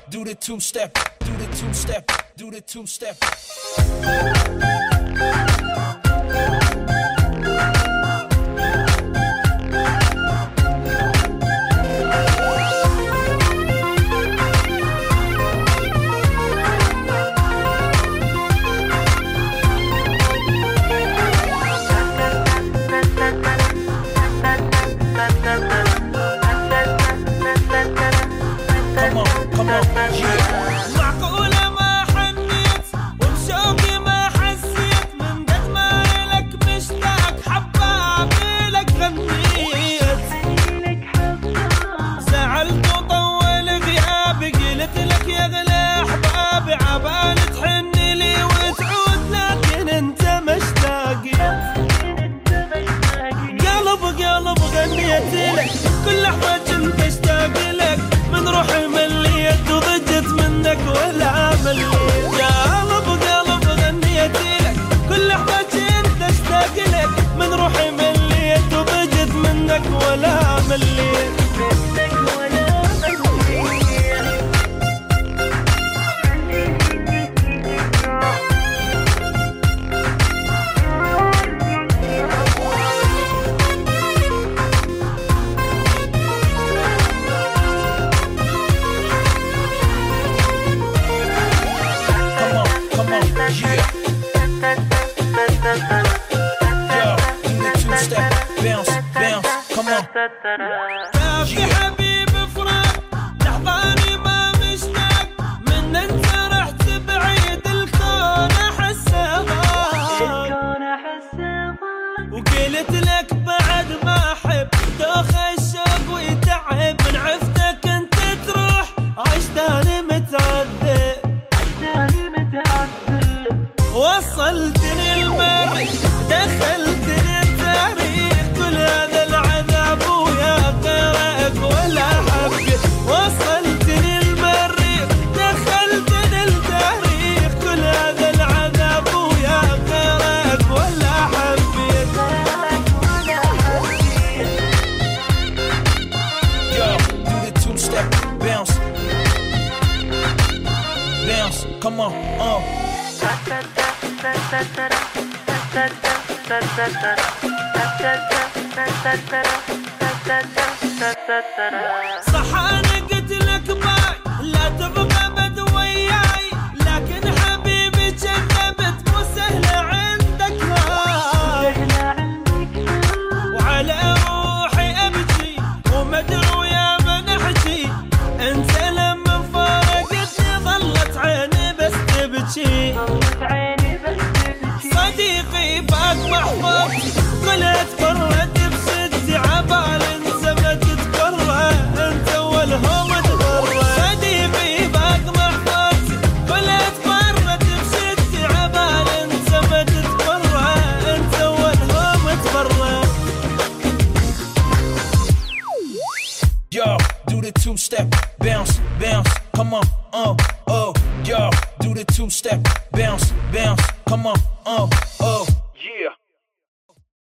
do the two-step, do the two-step, do the two-step. معقولة ما حنيت وبشوقي ما حسيت من قد ما إلك مشتاق حبابي لك غنيت زعلت وطول غيابي قلت لك يا غلا أحبابي عبالي تحن لي وتعود لكن انت مشتاقي قلب غنيت لك كل لحظة كنت اشتاق لك من روحي مليت وضجت منك ولا مليت يا قلب غنيت لك كل لحظة كنت اشتاق لك من روحي مليت وضجت منك ولا مليت ما في حبيب فراق لحظاني ما مشتاق من انت رحت بعيد الكون احسه وقلت لك بعد ما احب دوخ الشوق ويتعب من عفتك انت تروح عشتاني متعذب وصلتني المريخ دخلتني التاريخ كل هذا العذاب ويا غيرك ولا حبك وصلتني المريخ دخلتني التاريخ كل هذا العذاب ويا غيرك ولا حبك Yo, do the two-step, bounce, bounce, come on, صح انا قلت لك باي لا تبغى بد وياي لكن حبيبي كذبت مو سهله عندك هاي وعلى روحي ابكي ومدعو يا من احكي انت لما فارقتني ظلت عيني بس تبكي صديقي باك محفظتي قلت فرت بستي عبال انت ما تتبرى انت والهم تبرى صديقي باك محفظتي قلت فرت بستي عبال انت ما تتبرى انت والهم تبرى Yo, do the two-step, bounce, bounce, come on, yo, do the two-step, bounce, bounce, come on,